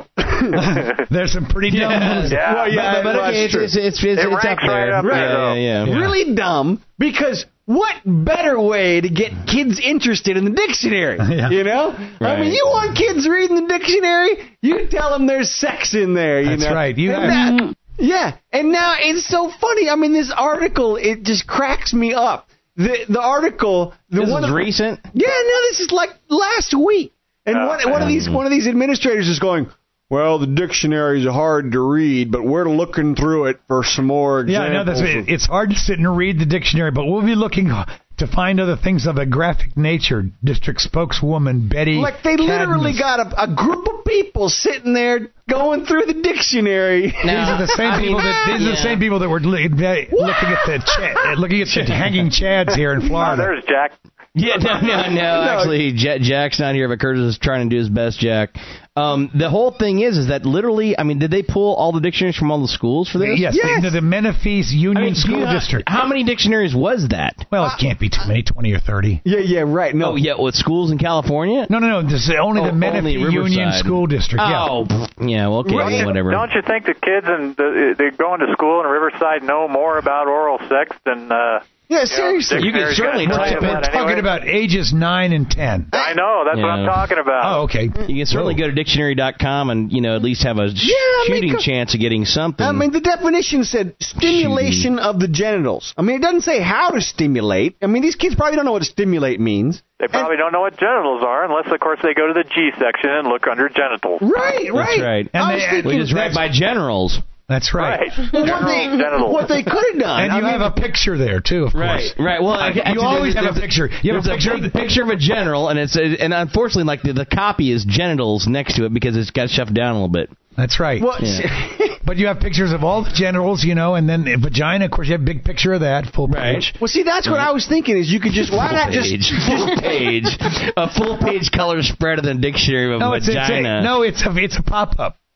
know. There's some pretty dumb Yeah. moves. Yeah. Well, yeah, but, but that's okay, it's, true. it's, it's, it's, It it's up ranks right there. up there, yeah, though. yeah, yeah. Yeah. Really dumb, because what better way to get kids interested in the dictionary? Yeah. You know? I Right. mean, you want kids reading the dictionary, you tell them there's sex in there, you That's know? right. You And have- that- yeah, and now it's so funny. I mean, this article, it just cracks me up. The the article, the This one is of- recent. Yeah, no, this is like last week. And Oh, one, one of these one of these administrators is going, well, the dictionaries are hard to read, but we're looking through it for some more Yeah, I know examples. that's of- it's hard to sit and read the dictionary, but we'll be looking to find other things of a graphic nature. District spokeswoman Betty. Like they literally Cadmus. got a, a group of people sitting there going through the dictionary. These are the same I mean, people that these are the yeah. same people that were li- looking at the ch- looking at the hanging chads here in Oh, Florida. there's Jack. Yeah, no, no, no. Actually, Jack, Jack's not here, but Curtis is trying to do his best, Jack. Um, the whole thing is, is that literally, I mean, did they pull all the dictionaries from all the schools for this? Yes, Yes. The, the Menifees Union I mean, do School you know- District. How many dictionaries was that? Well, it can't be too many, twenty or thirty. Yeah, yeah, right. No, Oh, yeah, with schools in California? No, no, no. This is only Oh, the Menifee only Union Riverside. School District. Yeah. Oh, pff, yeah, well, okay, Right. whatever. Don't you think the kids and the, they going to school in Riverside know more about oral sex than? Uh, yeah, seriously. You can dictionaries certainly gonna type tell you it. We're about talking anyway? about ages nine and ten. I know. That's what I'm Yeah. talking about. Oh, okay. You can certainly go to dictionary dot com and, you know, at least have a sh- Yeah, I mean, shooting co- chance of getting something. I mean, the definition said stimulation of the genitals. I mean, it doesn't say how to stimulate. I mean, these kids probably don't know what stimulate means. They probably don't know what genitals are, unless, of course, they go to the G section and look under genitals. Right, right. That's right. And I was they- thinking, Which is right by generals. That's right. Right. well, what General they, genitals. what they could have done. And I you mean, have a picture there too, of Right, course. right. Well, You actually, always there's- have a there's picture. You have a there's picture. big picture of a general, and it's and unfortunately, like the, the copy is genitals next to it because it's got shoved down a little bit. That's right. well, But you have pictures of all the genitals, you know, and then the vagina. Of course, you have a big picture of that, full Right. page. well, see, that's what I was thinking. Is you could just why Full not just page, full page, a full page color spread of the dictionary of No, it's, it's vagina. a, no, it's a it's a pop up.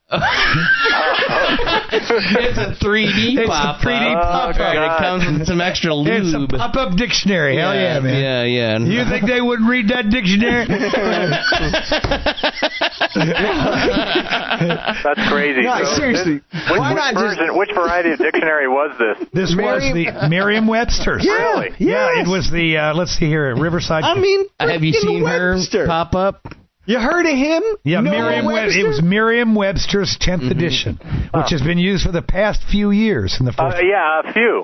It's a three D It's a pop-up. three D pop-up. Right, it comes with some extra lube. It's a pop-up dictionary. Hell yeah, man. Yeah, yeah. You think they wouldn't read that dictionary? That's crazy. No, So seriously. this- which, Why which not just- version, which variety of dictionary was this? This Merriam- was the Merriam-Webster's. Yeah, Really? Yeah, yes. it was the, uh, let's see here, at Riverside. I mean, Have you freaking seen Webster. her pop up? You heard of him? Yeah, Noah Merriam Webster? It was Merriam-Webster's tenth edition, which has been used for the past few years. In the Uh, first, yeah, a few.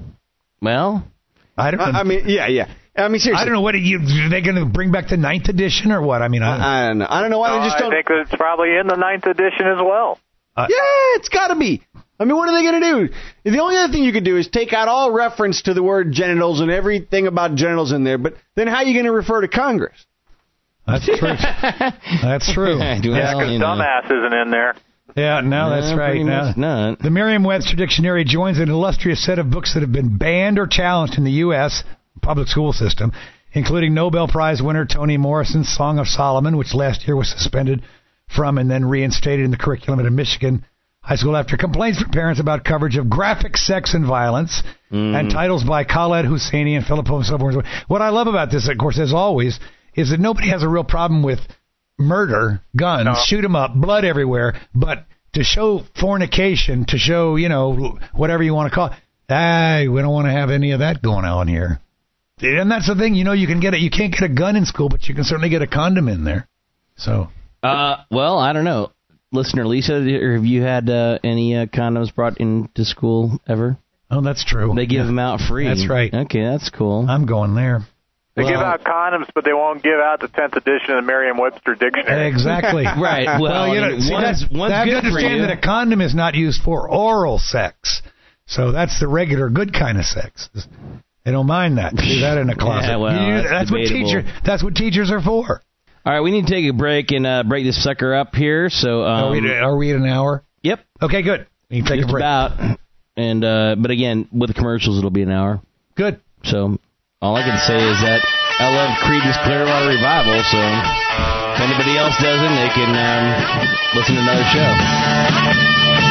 Well, I don't. I I mean, yeah, yeah. I mean, seriously. I don't know what are you. Are they going to bring back the ninth edition or what? I mean, I don't, I don't know. I don't know why No, they just I don't. think it's probably in the ninth edition as well. uh, Yeah, it's got to be. I mean, what are they going to do? The only other thing you could do is take out all reference to the word genitals and everything about genitals in there. But then how are you going to refer to Congress? that's true. That's true. Well, Yeah, because you know. dumbass isn't in there. Yeah, no, that's Yeah, right. pretty No. much not. The Merriam-Webster Dictionary joins an illustrious set of books that have been banned or challenged in the U S public school system, including Nobel Prize winner Toni Morrison's Song of Solomon, which last year was suspended from and then reinstated in the curriculum at a Michigan high school after complaints from parents about coverage of graphic sex and violence, and titles by Khaled Hosseini and Philip and so forth. What I love about this, of course, as always, is that nobody has a real problem with murder, guns, No. shoot 'em up, blood everywhere, but to show fornication, to show, you know, whatever you want to call it, ah, we don't want to have any of that going on here. And that's the thing, you know, you can get it. You can't get a gun in school, but you can certainly get a condom in there. So, Uh, well, I don't know. Listener Lisa, have you had uh, any uh, condoms brought into school ever? oh, that's true. They give them out free. That's right. Okay, that's cool. I'm going there. They Well- give out condoms, but they won't give out the tenth edition of the Merriam-Webster Dictionary. Exactly. Right. Well, you know, I mean, see, one's, that's, one's I have to good for understand you. that a condom is not used for oral sex. So that's the regular good kind of sex. They don't mind that. Do that in a closet. Yeah, well, You- that's that's what debatable. teacher. That's what teachers are for. All right, we need to take a break and uh, break this sucker up here. So, um, are, we, are we at an hour? yep, Okay, good. We can take just a break. about. And uh, but again, with the commercials, it'll be an hour. Good. So all I can say is that I love Creedence Clearwater Revival. So if anybody else doesn't, they can um, listen to another show.